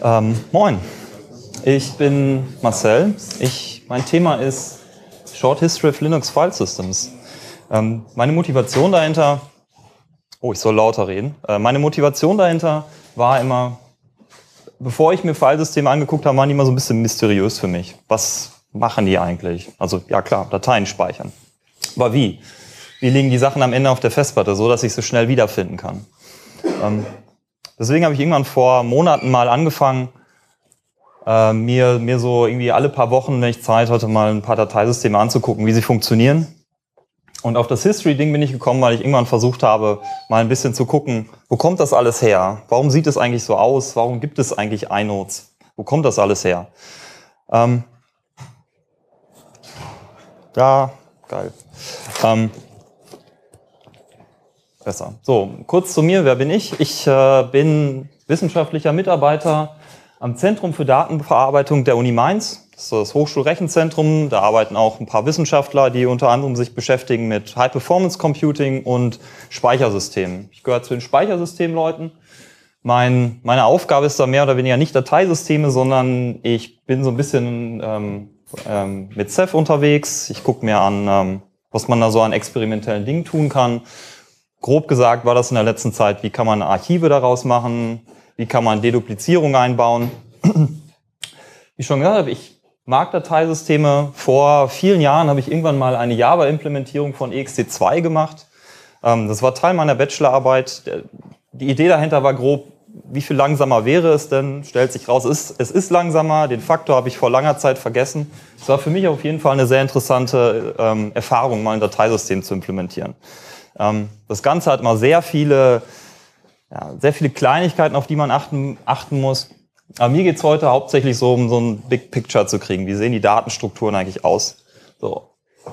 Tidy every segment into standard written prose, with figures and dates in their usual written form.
Moin, ich bin Marcel. Mein Thema ist Short History of Linux File Systems. Meine Motivation dahinter, ich soll lauter reden. Meine Motivation dahinter war immer, bevor ich mir Filesysteme angeguckt habe, waren die immer so ein bisschen mysteriös für mich. Was machen die eigentlich? Also ja klar, Dateien speichern. Aber wie? Wie liegen die Sachen am Ende auf der Festplatte, so dass ich sie schnell wiederfinden kann? Deswegen habe ich irgendwann vor Monaten mal angefangen, mir so irgendwie alle paar Wochen, wenn ich Zeit hatte, mal ein paar Dateisysteme anzugucken, wie sie funktionieren. Und auf das History-Ding bin ich gekommen, weil ich irgendwann versucht habe, mal ein bisschen zu gucken, wo kommt das alles her? Warum sieht es eigentlich so aus? Warum gibt es eigentlich iNodes? Wo kommt das alles her? Ja, geil. Besser. So, kurz zu mir, wer bin ich? Ich bin wissenschaftlicher Mitarbeiter am Zentrum für Datenverarbeitung der Uni Mainz. Das ist das Hochschulrechenzentrum. Da arbeiten auch ein paar Wissenschaftler, die unter anderem sich beschäftigen mit High-Performance-Computing und Speichersystemen. Ich gehöre zu den Speichersystemleuten. Meine Aufgabe ist da mehr oder weniger nicht Dateisysteme, sondern ich bin so ein bisschen mit Ceph unterwegs. Ich gucke mir an, was man da so an experimentellen Dingen tun kann. Grob gesagt war das in der letzten Zeit, wie kann man Archive daraus machen, wie kann man Deduplizierung einbauen. Wie ich schon gesagt habe, ich mag Dateisysteme. Vor vielen Jahren habe ich irgendwann mal eine Java-Implementierung von ext2 gemacht. Das war Teil meiner Bachelorarbeit. Die Idee dahinter war grob, wie viel langsamer wäre es denn? Stellt sich raus, es ist langsamer. Den Faktor habe ich vor langer Zeit vergessen. Es war für mich auf jeden Fall eine sehr interessante Erfahrung, mal ein Dateisystem zu implementieren. Das Ganze hat mal sehr viele Kleinigkeiten, auf die man achten muss. Aber mir geht es heute hauptsächlich so um so ein Big Picture zu kriegen. Wie sehen die Datenstrukturen eigentlich aus? So.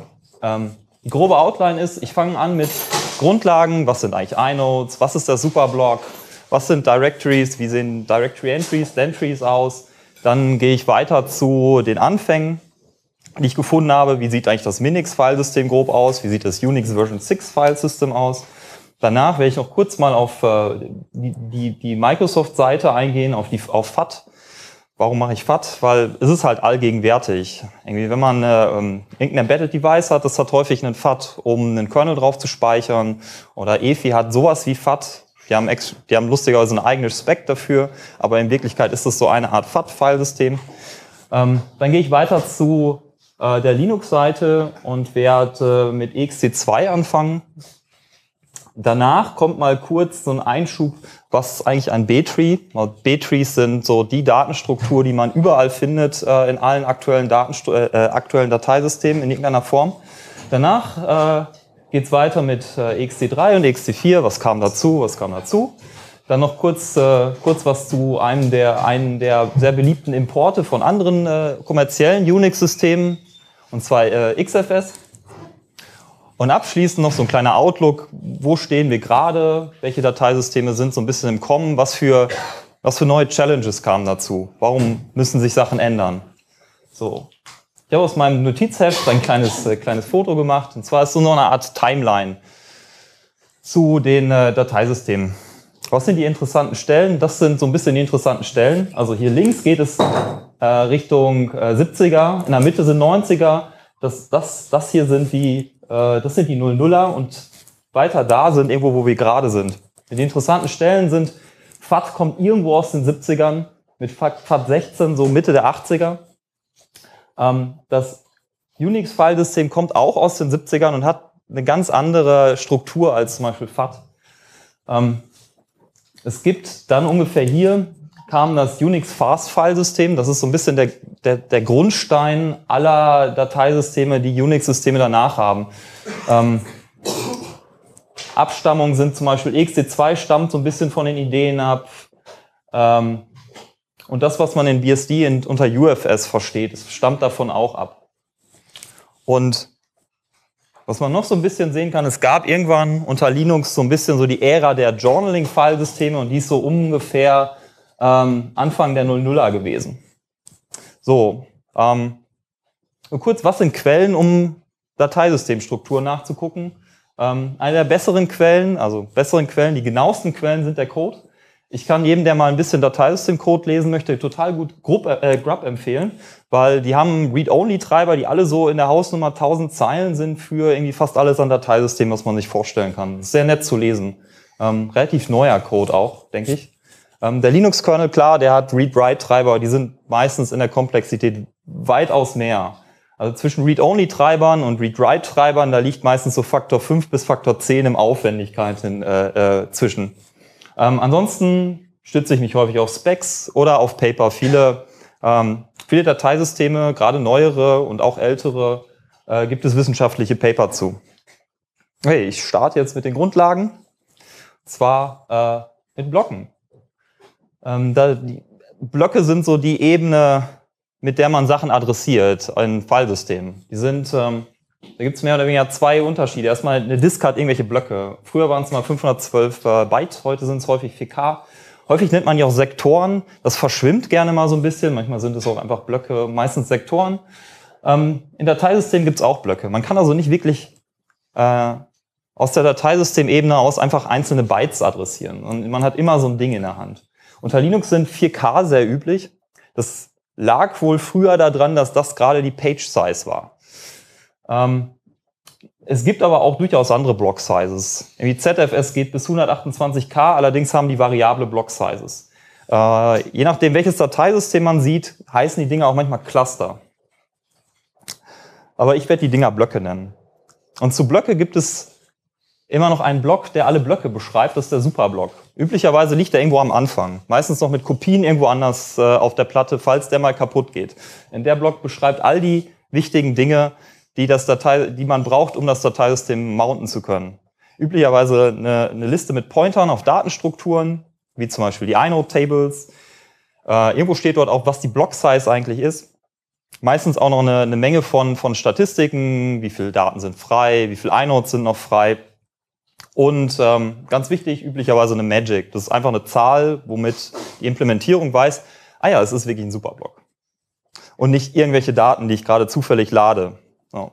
Die grobe Outline ist, ich fange an mit Grundlagen. Was sind eigentlich iNodes? Was ist der Superblock? Was sind Directories? Wie sehen Directory Entries, Dentries aus? Dann gehe ich weiter zu den Anfängen, die ich gefunden habe. Wie sieht eigentlich das Minix-Filesystem grob aus? Wie sieht das Unix Version 6 Filesystem aus? Danach werde ich noch kurz mal auf die Microsoft-Seite eingehen, auf FAT. Warum mache ich FAT? Weil es ist halt allgegenwärtig. Irgendwie, wenn man irgendein Embedded Device hat, das hat häufig einen FAT, um einen Kernel drauf zu speichern. Oder EFI hat sowas wie FAT. Die haben lustigerweise eine eigene Spec dafür, aber in Wirklichkeit ist das so eine Art FAT-Filesystem. Dann gehe ich weiter zu der Linux-Seite und werde mit ext2 anfangen. Danach kommt mal kurz so ein Einschub, was ist eigentlich ein B-Tree? B-Trees sind so die Datenstruktur, die man überall findet in allen aktuellen Dateisystemen in irgendeiner Form. Danach geht es weiter mit ext3 und ext4. Was kam dazu? Dann noch kurz was zu einem der sehr beliebten Importe von anderen kommerziellen Unix-Systemen, und zwar XFS. Und abschließend noch so ein kleiner Outlook, wo stehen wir gerade, welche Dateisysteme sind so ein bisschen im Kommen, was für neue Challenges kamen dazu, warum müssen sich Sachen ändern. So. Ich habe aus meinem Notizheft ein kleines Foto gemacht, und zwar ist so noch eine Art Timeline zu den Dateisystemen. Was sind die interessanten Stellen? Das sind so ein bisschen die interessanten Stellen. Also hier links geht es Richtung 70er, in der Mitte sind 90er, das hier sind die 00er und weiter da sind irgendwo, wo wir gerade sind. Die interessanten Stellen sind, FAT kommt irgendwo aus den 70ern, mit FAT 16 so Mitte der 80er. Das Unix-Filesystem kommt auch aus den 70ern und hat eine ganz andere Struktur als zum Beispiel FAT. Es gibt dann ungefähr hier, kam das Unix-Fast-File-System. Das ist so ein bisschen der Grundstein aller Dateisysteme, die Unix-Systeme danach haben. Abstammungen sind zum Beispiel ext2 stammt so ein bisschen von den Ideen ab. Und das, was man in BSD unter UFS versteht, das stammt davon auch ab. Und was man noch so ein bisschen sehen kann, es gab irgendwann unter Linux so ein bisschen so die Ära der Journaling-File-Systeme, und die ist so ungefähr Anfang der 00er gewesen. So, nur kurz, was sind Quellen, um Dateisystemstruktur nachzugucken? Eine der besseren Quellen, die genauesten Quellen sind der Code. Ich kann jedem, der mal ein bisschen Dateisystemcode lesen möchte, total gut Grub empfehlen, weil die haben Read-Only-Treiber, die alle so in der Hausnummer 1000 Zeilen sind für irgendwie fast alles an Dateisystemen, was man sich vorstellen kann. Ist sehr nett zu lesen. Relativ neuer Code auch, denke ich. Der Linux-Kernel, klar, der hat Read-Write-Treiber, die sind meistens in der Komplexität weitaus mehr. Also zwischen Read-Only-Treibern und Read-Write-Treibern, da liegt meistens so Faktor 5 bis Faktor 10 im Aufwendigkeit zwischen. Ansonsten stütze ich mich häufig auf Specs oder auf Paper. Viele Dateisysteme, gerade neuere und auch ältere, gibt es wissenschaftliche Paper zu. Okay, ich starte jetzt mit den Grundlagen, und zwar mit Blocken. Die Blöcke sind so die Ebene, mit der man Sachen adressiert in Filesystemen. Die sind, da gibt es mehr oder weniger zwei Unterschiede. Erstmal, eine Disk hat irgendwelche Blöcke. Früher waren es mal 512 Byte, heute sind es häufig 4K. Häufig nennt man die auch Sektoren. Das verschwimmt gerne mal so ein bisschen. Manchmal sind es auch einfach Blöcke, meistens Sektoren. In Dateisystemen gibt es auch Blöcke. Man kann also nicht wirklich aus der Dateisystemebene aus einfach einzelne Bytes adressieren. Und man hat immer so ein Ding in der Hand. Unter Linux sind 4K sehr üblich. Das lag wohl früher daran, dass das gerade die Page-Size war. Es gibt aber auch durchaus andere Block-Sizes. Irgendwie ZFS geht bis 128K, allerdings haben die variable Block-Sizes. Je nachdem, welches Dateisystem man sieht, heißen die Dinger auch manchmal Cluster. Aber ich werde die Dinger Blöcke nennen. Und zu Blöcke gibt es immer noch einen Block, der alle Blöcke beschreibt, das ist der Superblock. Üblicherweise liegt er irgendwo am Anfang, meistens noch mit Kopien irgendwo anders auf der Platte, falls der mal kaputt geht. Denn der Block beschreibt all die wichtigen Dinge, die man braucht, um das Dateisystem mounten zu können. Üblicherweise eine Liste mit Pointern auf Datenstrukturen, wie zum Beispiel die inode-Tables. Irgendwo steht dort auch, was die Block-Size eigentlich ist. Meistens auch noch eine Menge von Statistiken, wie viele Daten sind frei, wie viele Inodes sind noch frei. Und ganz wichtig, üblicherweise eine Magic. Das ist einfach eine Zahl, womit die Implementierung weiß, ja, es ist wirklich ein Superblock. Und nicht irgendwelche Daten, die ich gerade zufällig lade. So.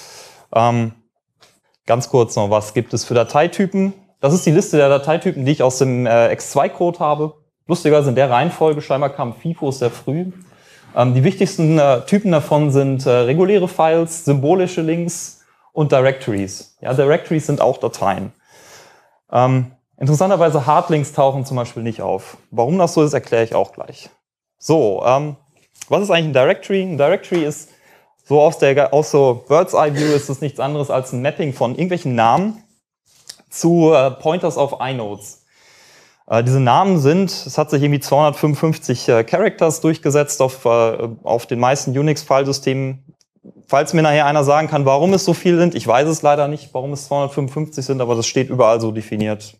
Ganz kurz noch, was gibt es für Dateitypen? Das ist die Liste der Dateitypen, die ich aus dem X2-Code habe. Lustigerweise in der Reihenfolge, scheinbar kam FIFO sehr früh. Die wichtigsten Typen davon sind reguläre Files, symbolische Links und Directories. Ja, Directories sind auch Dateien. Interessanterweise Hardlinks tauchen zum Beispiel nicht auf. Warum das so ist, erkläre ich auch gleich. So, was ist eigentlich ein Directory? Ein Directory ist so aus so Bird's Eye View ist es nichts anderes als ein Mapping von irgendwelchen Namen zu Pointers auf Inodes. Diese Namen es hat sich irgendwie 255 Characters durchgesetzt auf den meisten Unix-Filesystemen. Falls mir nachher einer sagen kann, warum es so viel sind, ich weiß es leider nicht, warum es 255 sind, aber das steht überall so definiert.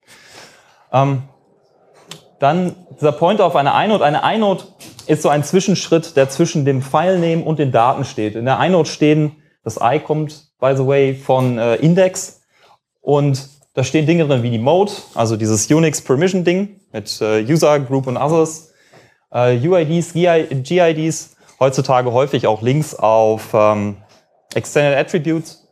Dann dieser Pointer auf eine Inode. Eine Inode ist so ein Zwischenschritt, der zwischen dem Filename und den Daten steht. In der Inode das I kommt, by the way, von Index und da stehen Dinge drin wie die Mode, also dieses Unix Permission Ding mit User, Group und Others, UIDs, GIDs, heutzutage häufig auch Links auf Extended Attributes.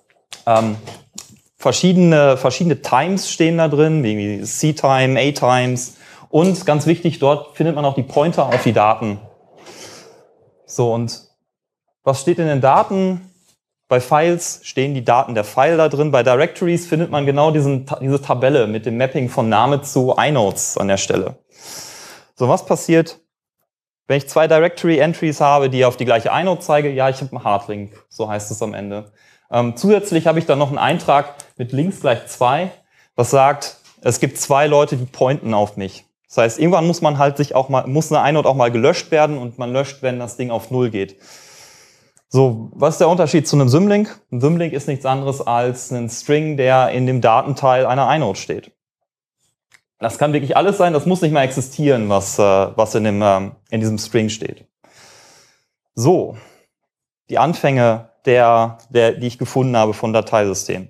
Verschiedene Times stehen da drin, wie C-Time, A-Times. Und ganz wichtig, dort findet man auch die Pointer auf die Daten. So, und was steht in den Daten? Bei Files stehen die Daten der File da drin. Bei Directories findet man genau diese Tabelle mit dem Mapping von Name zu Inodes an der Stelle. So, was passiert, wenn ich zwei Directory-Entries habe, die auf die gleiche Inode zeige? Ja, ich habe einen Hardlink, so heißt es am Ende. Zusätzlich habe ich dann noch einen Eintrag mit Links gleich 2, was sagt, es gibt 2 Leute, die pointen auf mich. Das heißt, irgendwann muss man halt muss eine Inode auch mal gelöscht werden und man löscht, wenn das Ding auf 0 geht. So, was ist der Unterschied zu einem Symlink? Ein Symlink ist nichts anderes als ein String, der in dem Datenteil einer Inode steht. Das kann wirklich alles sein, das muss nicht mal existieren, was in diesem String steht. So, die Anfänge, die ich gefunden habe von Dateisystemen.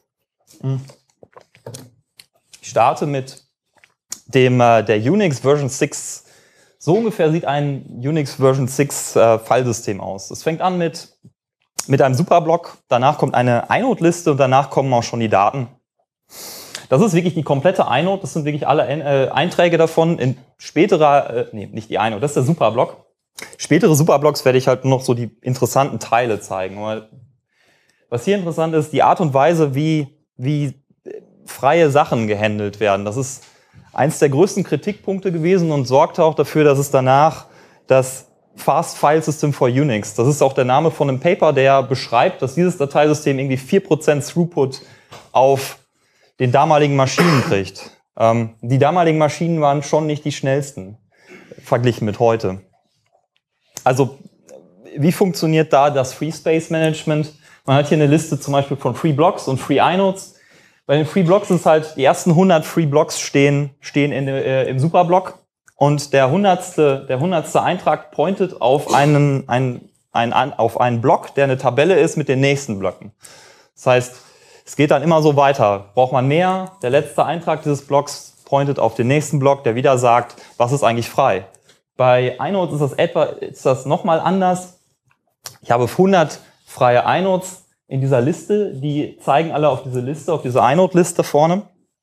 Ich starte mit der Unix Version 6. So ungefähr sieht ein Unix Version 6 Filesystem aus. Es fängt an mit einem Superblock, danach kommt eine Inode-Liste und danach kommen auch schon die Daten. Das ist wirklich die komplette iNode, das sind wirklich alle Einträge davon in späterer, nee, nicht die iNode, das ist der Superblock. Spätere Superblocks werde ich halt nur noch so die interessanten Teile zeigen. Aber was hier interessant ist, die Art und Weise, wie freie Sachen gehandelt werden. Das ist eins der größten Kritikpunkte gewesen und sorgte auch dafür, dass es danach das Fast File System for Unix, das ist auch der Name von einem Paper, der beschreibt, dass dieses Dateisystem irgendwie 4% Throughput auf den damaligen Maschinen kriegt. Die damaligen Maschinen waren schon nicht die schnellsten, verglichen mit heute. Also, wie funktioniert da das Free Space Management? Man hat hier eine Liste zum Beispiel von Free Blocks und Free iNodes. Bei den Free Blocks ist halt, die ersten 100 Free Blocks stehen im Superblock und der 100. Eintrag pointet auf einen Block, der eine Tabelle ist mit den nächsten Blöcken. Das heißt, es geht dann immer so weiter. Braucht man mehr? Der letzte Eintrag dieses Blocks pointet auf den nächsten Block, der wieder sagt, was ist eigentlich frei. Bei iNodes ist das nochmal anders. Ich habe 100 freie iNodes in dieser Liste, die zeigen alle auf diese Liste, auf diese iNode-Liste vorne.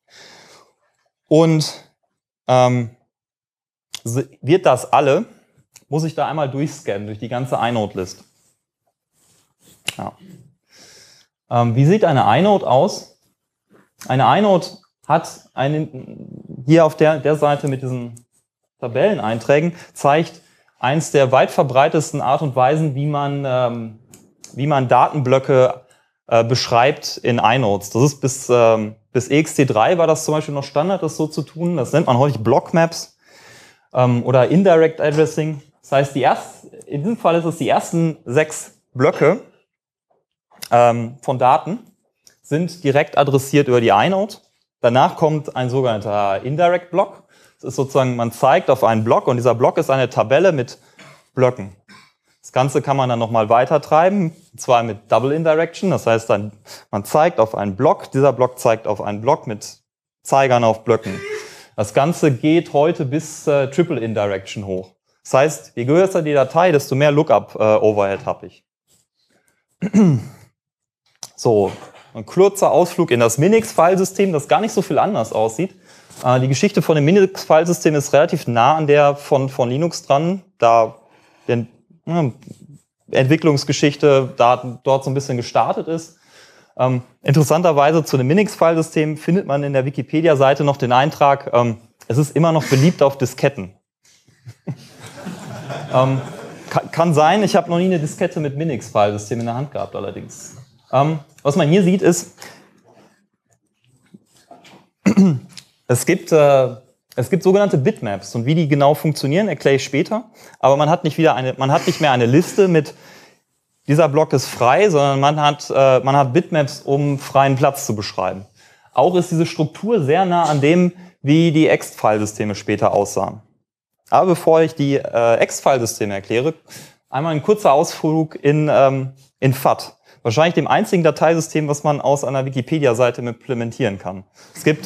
Und wird das alle, muss ich da einmal durchscannen, durch die ganze iNode-Liste. Ja. Wie sieht eine iNode aus? Eine iNode hat hier auf der Seite mit diesen Tabelleneinträgen, zeigt eins der weit verbreitetsten Art und Weisen, wie man Datenblöcke beschreibt in iNodes. Das ist bis ext3 war das zum Beispiel noch Standard, das so zu tun. Das nennt man häufig Blockmaps oder Indirect Addressing. Das heißt, in diesem Fall ist es die ersten 6 Blöcke von Daten sind direkt adressiert über die iNode. Danach kommt ein sogenannter Indirect Block. Das ist sozusagen, man zeigt auf einen Block und dieser Block ist eine Tabelle mit Blöcken. Das Ganze kann man dann nochmal weiter treiben, und zwar mit Double Indirection. Das heißt, man zeigt auf einen Block, dieser Block zeigt auf einen Block mit Zeigern auf Blöcken. Das Ganze geht heute bis Triple Indirection hoch. Das heißt, je größer die Datei, desto mehr Lookup-Overhead habe ich. So, ein kurzer Ausflug in das Minix-Filesystem, das gar nicht so viel anders aussieht. Die Geschichte von dem Minix-Filesystem ist relativ nah an der von Linux dran, da die Entwicklungsgeschichte dort so ein bisschen gestartet ist. Interessanterweise zu dem Minix-Filesystem findet man in der Wikipedia-Seite noch den Eintrag, es ist immer noch beliebt auf Disketten. Kann sein, ich habe noch nie eine Diskette mit Minix-Filesystem in der Hand gehabt allerdings. Was man hier sieht ist, es gibt sogenannte Bitmaps und wie die genau funktionieren, erkläre ich später. Aber man hat nicht mehr eine Liste mit dieser Block ist frei, sondern man hat Bitmaps, um freien Platz zu beschreiben. Auch ist diese Struktur sehr nah an dem, wie die Ext-Filesysteme später aussahen. Aber bevor ich die Ext-Filesysteme erkläre, einmal ein kurzer Ausflug in FAT. Wahrscheinlich dem einzigen Dateisystem, was man aus einer Wikipedia-Seite implementieren kann. Es gibt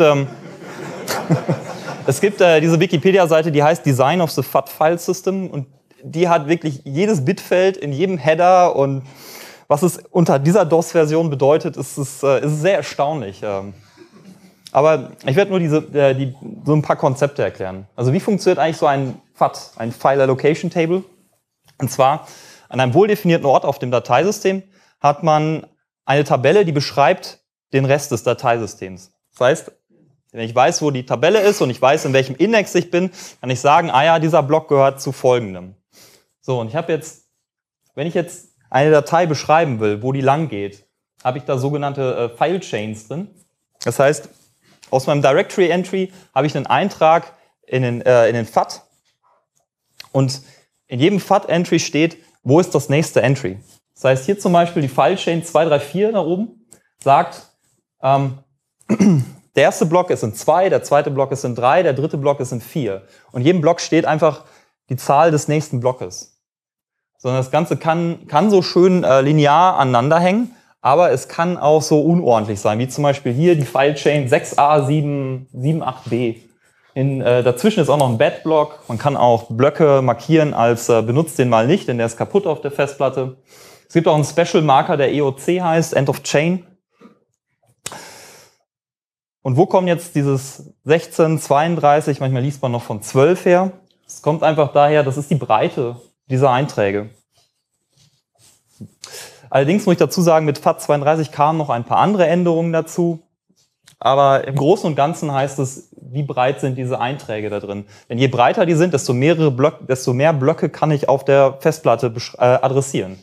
diese Wikipedia-Seite, die heißt Design of the FAT File System und die hat wirklich jedes Bitfeld in jedem Header und was es unter dieser DOS-Version bedeutet, ist sehr erstaunlich. Aber ich werde nur so ein paar Konzepte erklären. Also wie funktioniert eigentlich so ein FAT, ein File Allocation Table? Und zwar an einem wohldefinierten Ort auf dem Dateisystem hat man eine Tabelle, die beschreibt den Rest des Dateisystems. Das heißt, wenn ich weiß, wo die Tabelle ist und ich weiß, in welchem Index ich bin, kann ich sagen, ah ja, dieser Block gehört zu folgendem. So, und wenn ich jetzt eine Datei beschreiben will, wo die lang geht, habe ich da sogenannte File Chains drin. Das heißt, aus meinem Directory Entry habe ich einen Eintrag in den FAT und in jedem FAT-Entry steht, wo ist das nächste Entry. Das heißt, hier zum Beispiel die File Chain 234 da oben sagt, der erste Block ist in 2, der zweite Block ist in 3, der dritte Block ist in 4. Und in jedem Block steht einfach die Zahl des nächsten Blockes. Sondern das Ganze kann so schön linear aneinander hängen, aber es kann auch so unordentlich sein, wie zum Beispiel hier die File-Chain 6a78b. Dazwischen ist auch noch ein Bad-Block. Man kann auch Blöcke markieren als benutzt den mal nicht, denn der ist kaputt auf der Festplatte. Es gibt auch einen Special-Marker, der EOC heißt, End of Chain. Und wo kommt jetzt dieses 16, 32, manchmal liest man noch von 12 her? Es kommt einfach daher, das ist die Breite dieser Einträge. Allerdings muss ich dazu sagen, mit FAT32 kamen noch ein paar andere Änderungen dazu. Aber im Großen und Ganzen heißt es, wie breit sind diese Einträge da drin. Denn je breiter die sind, desto mehr Blöcke kann ich auf der Festplatte adressieren.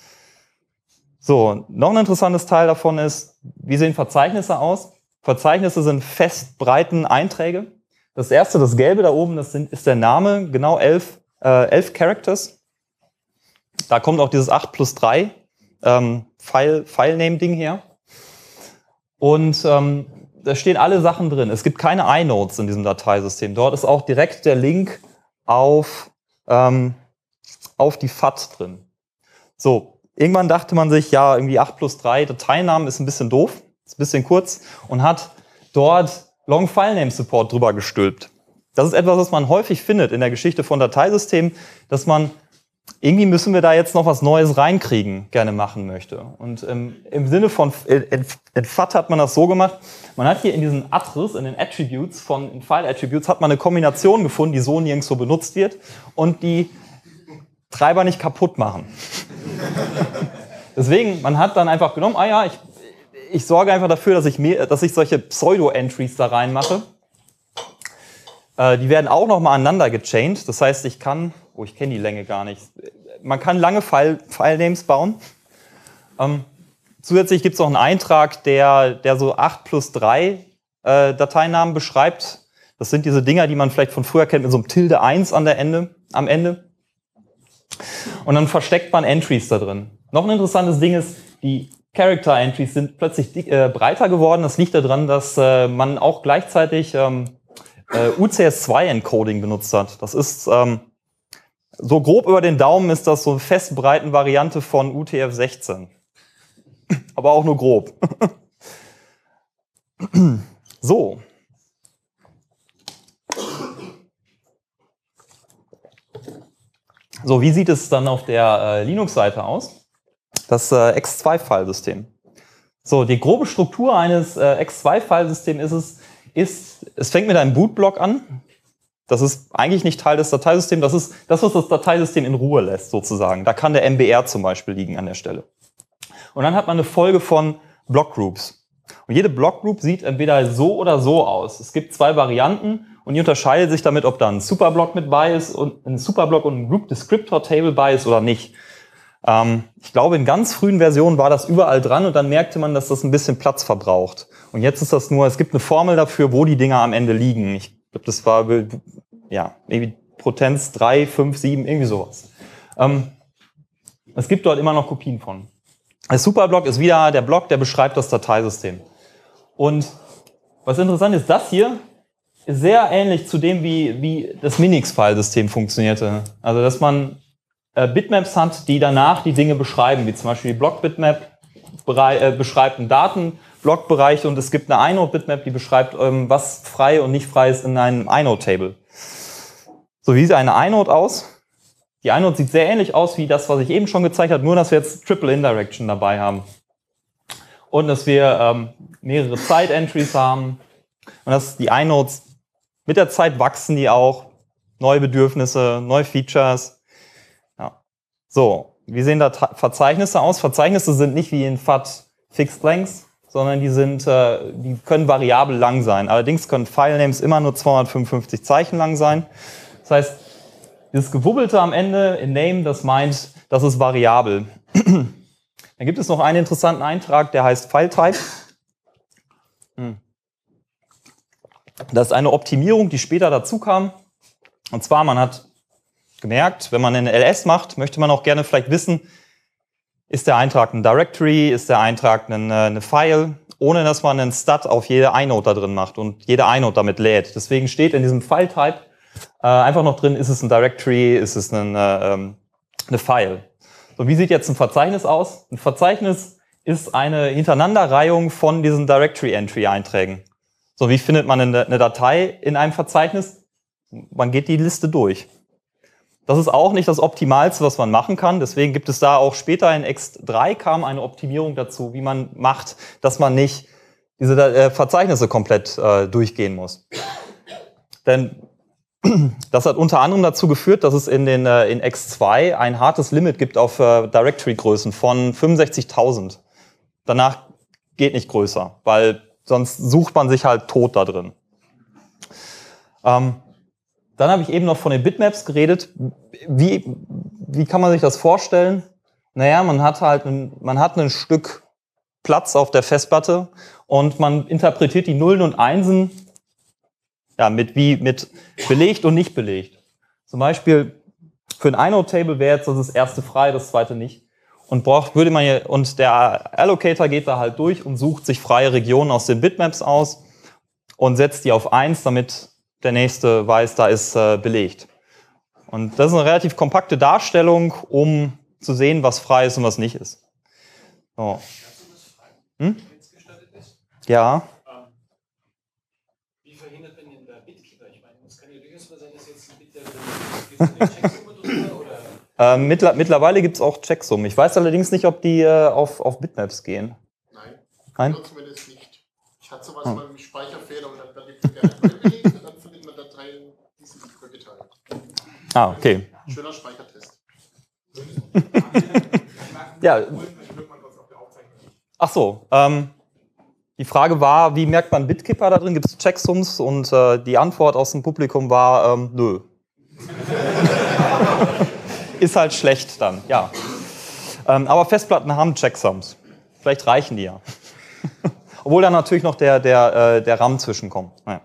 So, noch ein interessantes Teil davon ist, wie sehen Verzeichnisse aus? Verzeichnisse sind fest breiten Einträge. Das erste, das Gelbe da oben, ist der Name, genau 11 Characters. Da kommt auch dieses 8+3 File-Name-Ding her. Und da stehen alle Sachen drin. Es gibt keine iNodes in diesem Dateisystem. Dort ist auch direkt der Link auf die FAT drin. So, irgendwann dachte man sich, ja, irgendwie 8+3 Dateinamen ist ein bisschen doof, ist ein bisschen kurz und hat dort Long File Name Support drüber gestülpt. Das ist etwas, was man häufig findet in der Geschichte von Dateisystemen, dass man irgendwie müssen wir da jetzt noch was Neues reinkriegen, gerne machen möchte. Und im Sinne von in FAT hat man das so gemacht, man hat hier in diesen Address, in den Attributes, in File Attributes, hat man eine Kombination gefunden, die so nirgendwo benutzt wird und die Treiber nicht kaputt machen. Deswegen, man hat dann einfach genommen, ich sorge einfach dafür, dass ich solche Pseudo-Entries da reinmache. Die werden auch nochmal aneinander gechained. Das heißt, ich kenne die Länge gar nicht. Man kann lange File-Names bauen. Zusätzlich gibt es noch einen Eintrag, der so 8+3 Dateinamen beschreibt. Das sind diese Dinger, die man vielleicht von früher kennt, mit so einem Tilde 1 am Ende. Und dann versteckt man Entries da drin. Noch ein interessantes Ding ist, die Character Entries sind plötzlich breiter geworden. Das liegt daran, dass man auch gleichzeitig UCS2-Encoding benutzt hat. Das ist so grob über den Daumen ist das so eine festbreiten Variante von UTF-16. Aber auch nur grob. So. So, wie sieht es dann auf der Linux-Seite aus? Das X2-Filesystem. So, die grobe Struktur eines X2-Filesystems es fängt mit einem Bootblock an. Das ist eigentlich nicht Teil des Dateisystems. Das ist das, was das Dateisystem in Ruhe lässt, sozusagen. Da kann der MBR zum Beispiel liegen an der Stelle. Und dann hat man eine Folge von Blockgroups. Und jede Blockgroup sieht entweder so oder so aus. Es gibt zwei Varianten und die unterscheidet sich damit, ob da ein Superblock mit bei ist und ein Superblock und ein Group Descriptor Table bei ist oder nicht. Ich glaube, in ganz frühen Versionen war das überall dran und dann merkte man, dass das ein bisschen Platz verbraucht. Und jetzt ist das nur, es gibt eine Formel dafür, wo die Dinger am Ende liegen. Ich glaube, das war, ja, irgendwie Potenz 3, 5, 7, irgendwie sowas. Es gibt dort immer noch Kopien von. Der Superblock ist wieder der Block, der beschreibt das Dateisystem. Und was interessant ist, das hier ist sehr ähnlich zu dem, wie das Minix-Filesystem funktionierte. Also, dass man Bitmaps hat, die danach die Dinge beschreiben, wie zum Beispiel die Block-Bitmap beschreibt einen Datenblockbereich und es gibt eine inode-Bitmap, die beschreibt, was frei und nicht frei ist in einem inode-Table. So, wie sieht eine inode aus? Die inode sieht sehr ähnlich aus wie das, was ich eben schon gezeigt habe, nur dass wir jetzt Triple Indirection dabei haben. Und dass wir mehrere Zeit-Entries haben und dass die inodes mit der Zeit wachsen die auch, neue Bedürfnisse, neue Features. So, wie sehen da Verzeichnisse aus? Verzeichnisse sind nicht wie in FAT Fixed Lengths, sondern die können variabel lang sein. Allerdings können Filenames immer nur 255 Zeichen lang sein. Das heißt, dieses Gewubbelte am Ende in Name, das meint, das ist variabel. Dann gibt es noch einen interessanten Eintrag, der heißt FileType. Das ist eine Optimierung, die später dazu kam. Und zwar, man hat gemerkt, wenn man eine LS macht, möchte man auch gerne vielleicht wissen, ist der Eintrag ein Directory, ist der Eintrag eine File, ohne dass man einen Stat auf jede inode da drin macht und jede inode damit lädt. Deswegen steht in diesem File-Type einfach noch drin, ist es ein Directory, ist es eine File. So, wie sieht jetzt ein Verzeichnis aus? Ein Verzeichnis ist eine Hintereinanderreihung von diesen Directory-Entry-Einträgen. So, wie findet man eine Datei in einem Verzeichnis? Man geht die Liste durch. Das ist auch nicht das Optimalste, was man machen kann. Deswegen gibt es da auch später in X3 kam eine Optimierung dazu, wie man macht, dass man nicht Verzeichnisse komplett durchgehen muss. Denn das hat unter anderem dazu geführt, dass es in X2 ein hartes Limit gibt auf Directory-Größen von 65.000. Danach geht nicht größer, weil sonst sucht man sich halt tot da drin. Dann habe ich eben noch von den Bitmaps geredet. Wie kann man sich das vorstellen? Naja, man hat ein Stück Platz auf der Festplatte und man interpretiert die Nullen und Einsen ja, mit belegt und nicht belegt. Zum Beispiel für ein Inode-Table wäre jetzt das erste frei, das zweite nicht. Und der Allocator geht da halt durch und sucht sich freie Regionen aus den Bitmaps aus und setzt die auf 1, damit der nächste weiß, da ist belegt. Und das ist eine relativ kompakte Darstellung, um zu sehen, was frei ist und was nicht ist. So. Hm? Ja. Wie verhindert man denn da Bitkeeper? Ich meine, es kann ja durchaus sein, dass jetzt ein Bit der Checksumme drüber oder? Mittlerweile gibt es auch Checksummen. Ich weiß allerdings nicht, ob die auf Bitmaps gehen. Nein? Zumindest nicht. Ich hatte sowas mal mit Speicherfehler und dann wird die Datei belegt und dann findet man Dateien, die sind übergeteilt. Ah, okay. Schöner Speichertest. Ja. Ach so. Die Frage war, wie merkt man Bitkipper da drin? Gibt es Checksums? Und die Antwort aus dem Publikum war, nö. Ist halt schlecht dann, ja. Aber Festplatten haben Checksums. Vielleicht reichen die ja. Obwohl dann natürlich noch der RAM zwischenkommt. Naja.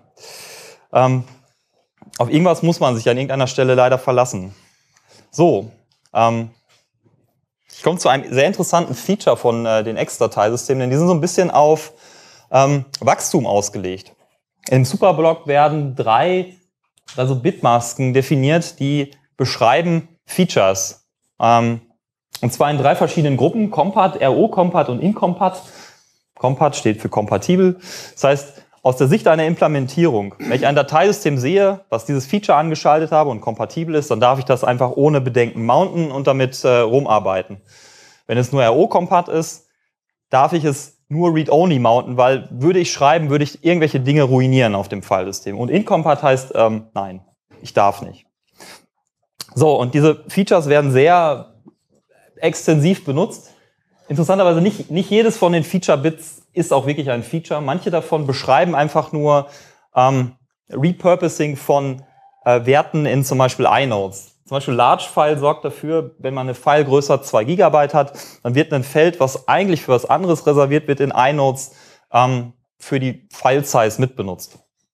Auf irgendwas muss man sich an irgendeiner Stelle leider verlassen. So. Ich komme zu einem sehr interessanten Feature von den X-Dateisystemen, denn die sind so ein bisschen auf Wachstum ausgelegt. Im Superblock werden 3 Bitmasken definiert, die beschreiben Features. Und zwar in 3 verschiedenen Gruppen, Compat, RO-Compat und Incompat. Compat steht für kompatibel. Das heißt, aus der Sicht einer Implementierung, wenn ich ein Dateisystem sehe, was dieses Feature angeschaltet habe und kompatibel ist, dann darf ich das einfach ohne Bedenken mounten und damit rumarbeiten. Wenn es nur RO-Compat ist, darf ich es nur Read-Only mounten, weil würde ich schreiben, würde ich irgendwelche Dinge ruinieren auf dem Filesystem. Und Incompat heißt, nein, ich darf nicht. So, und diese Features werden sehr extensiv benutzt. Interessanterweise nicht jedes von den Feature-Bits ist auch wirklich ein Feature. Manche davon beschreiben einfach nur Repurposing von Werten in zum Beispiel iNodes. Zum Beispiel Large-File sorgt dafür, wenn man eine File größer 2 GB hat, dann wird ein Feld, was eigentlich für was anderes reserviert wird, in iNodes für die File-Size mitbenutzt.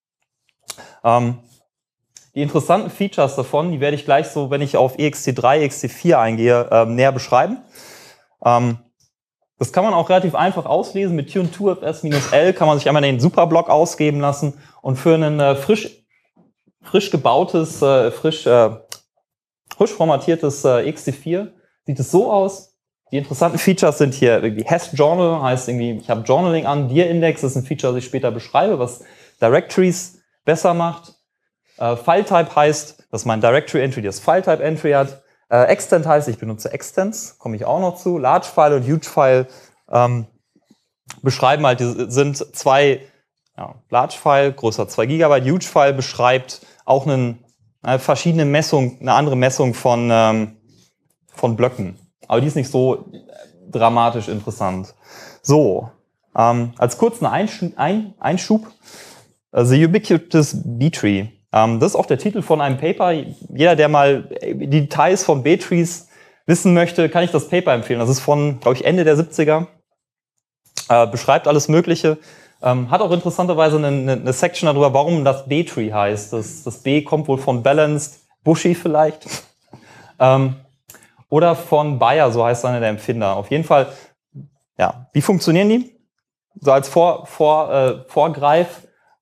Die interessanten Features davon, die werde ich gleich so, wenn ich auf ext3, ext4 eingehe, näher beschreiben. Das kann man auch relativ einfach auslesen. Mit tune2fs-l kann man sich einmal den Superblock ausgeben lassen und für ein frisch gebautes, frisch formatiertes ext4 sieht es so aus. Die interessanten Features sind hier irgendwie Has Journal, heißt irgendwie, ich habe Journaling an, Dir Index ist ein Feature, das ich später beschreibe, was Directories besser macht. File-Type heißt, dass mein Directory-Entry das File-Type-Entry hat. Extend heißt, ich benutze Extends, komme ich auch noch zu. Large File und Huge File beschreiben halt, sind 2, Large File, größer 2 GB, Huge File beschreibt auch eine andere Messung von Blöcken. Aber die ist nicht so dramatisch interessant. So, als kurzen Einschub, The Ubiquitous B-Tree. Das ist auch der Titel von einem Paper. Jeder, der mal die Details von B-Trees wissen möchte, kann ich das Paper empfehlen. Das ist von, glaube ich, Ende der 70er. Beschreibt alles Mögliche. Hat auch interessanterweise eine Section darüber, warum das B-Tree heißt. Das B kommt wohl von Balanced, Bushy vielleicht. Oder von Bayer, so heißt einer der Erfinder. Auf jeden Fall, ja, wie funktionieren die? So als Vorgreif.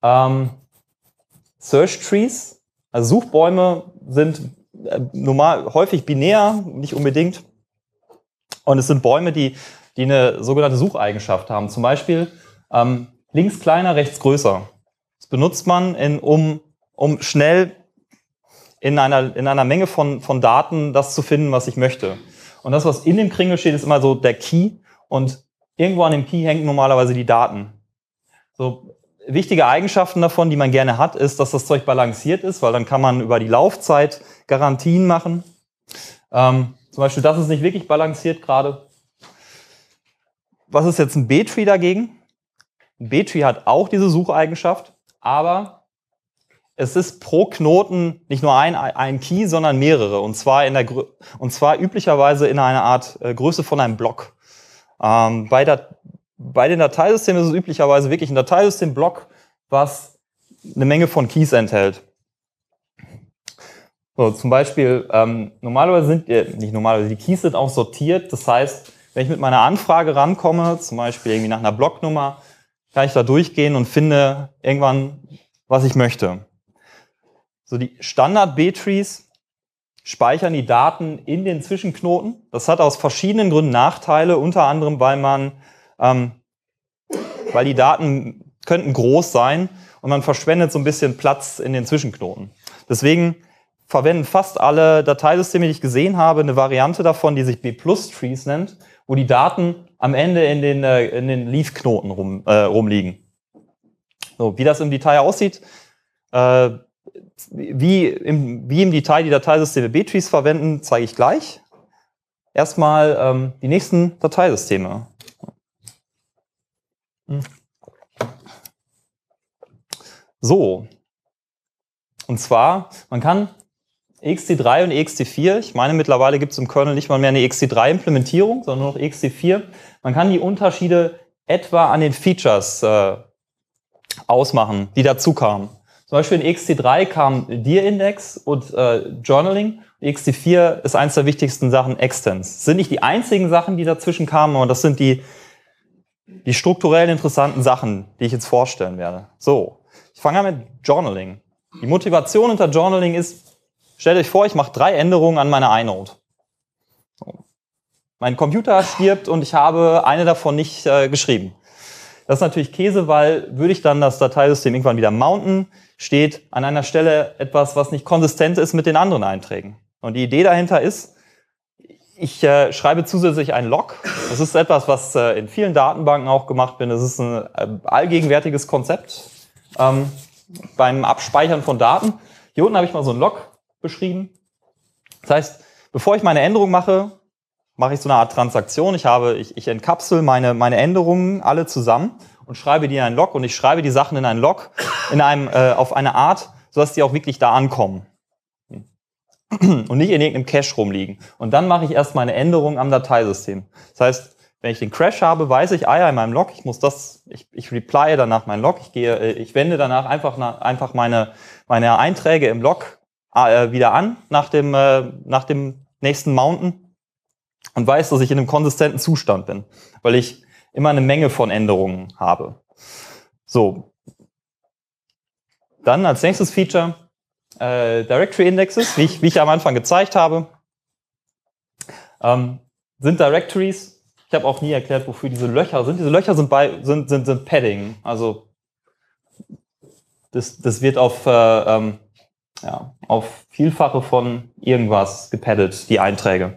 Search Trees, also Suchbäume sind häufig binär, nicht unbedingt. Und es sind Bäume, die eine sogenannte Sucheigenschaft haben. Zum Beispiel links kleiner, rechts größer. Das benutzt man, um schnell in einer Menge von Daten das zu finden, was ich möchte. Und das, was in dem Kringel steht, ist immer so der Key. Und irgendwo an dem Key hängen normalerweise die Daten. So wichtige Eigenschaften davon, die man gerne hat, ist, dass das Zeug balanciert ist, weil dann kann man über die Laufzeit Garantien machen. Zum Beispiel, das ist nicht wirklich balanciert gerade. Was ist jetzt ein B-Tree dagegen? Ein B-Tree hat auch diese Sucheigenschaft, aber es ist pro Knoten nicht nur ein Key, sondern mehrere. Und zwar üblicherweise in einer Art Größe von einem Block. Bei den Dateisystemen ist es üblicherweise wirklich ein Dateisystemblock, was eine Menge von Keys enthält. So, zum Beispiel, die Keys sind auch sortiert. Das heißt, wenn ich mit meiner Anfrage rankomme, zum Beispiel irgendwie nach einer Blocknummer, kann ich da durchgehen und finde irgendwann, was ich möchte. So, die Standard-B-Trees speichern die Daten in den Zwischenknoten. Das hat aus verschiedenen Gründen Nachteile, unter anderem, weil die Daten könnten groß sein und man verschwendet so ein bisschen Platz in den Zwischenknoten. Deswegen verwenden fast alle Dateisysteme, die ich gesehen habe, eine Variante davon, die sich B+-Trees nennt, wo die Daten am Ende in den Leaf-Knoten rumliegen. So, wie das im Detail aussieht, wie im Detail die Dateisysteme B-Trees verwenden, zeige ich gleich. Erstmal die nächsten Dateisysteme. So, und zwar, man kann ext3 und ext4, ich meine mittlerweile gibt es im Kernel nicht mal mehr eine ext3-Implementierung, sondern nur noch ext4, man kann die Unterschiede etwa an den Features ausmachen, die dazu kamen. Zum Beispiel in ext3 kam Dir-Index und Journaling. ext4 ist eins der wichtigsten Sachen, Extents. Das sind nicht die einzigen Sachen, die dazwischen kamen, aber das sind die strukturell interessanten Sachen, die ich jetzt vorstellen werde. So, ich fange an mit Journaling. Die Motivation hinter Journaling ist, stellt euch vor, ich mache 3 Änderungen an meiner iNode. So. Mein Computer stirbt und ich habe eine davon nicht geschrieben. Das ist natürlich Käse, weil würde ich dann das Dateisystem irgendwann wieder mounten, steht an einer Stelle etwas, was nicht konsistent ist mit den anderen Einträgen. Und die Idee dahinter ist, ich schreibe zusätzlich einen Log. Das ist etwas, was in vielen Datenbanken auch gemacht wird. Das ist ein allgegenwärtiges Konzept beim Abspeichern von Daten. Hier unten habe ich mal so einen Log beschrieben. Das heißt, bevor ich meine Änderung mache, mache ich so eine Art Transaktion. Ich entkapsel meine Änderungen alle zusammen und schreibe die in einen Log. Und ich schreibe die Sachen in einen Log auf eine Art, sodass die auch wirklich da ankommen. Und nicht in irgendeinem Cache rumliegen. Und dann mache ich erst meine Änderungen am Dateisystem. Das heißt, wenn ich den Crash habe, weiß ich, in meinem Log, ich replye danach meinen Log, ich wende danach einfach meine Einträge im Log wieder an nach dem nächsten Mounten und weiß, dass ich in einem konsistenten Zustand bin, weil ich immer eine Menge von Änderungen habe. So. Dann als nächstes Feature Directory Indexes, wie ich am Anfang gezeigt habe, sind Directories. Ich habe auch nie erklärt, wofür diese Löcher sind. Diese Löcher sind Padding. Also das wird auf Vielfache von irgendwas gepaddet, die Einträge.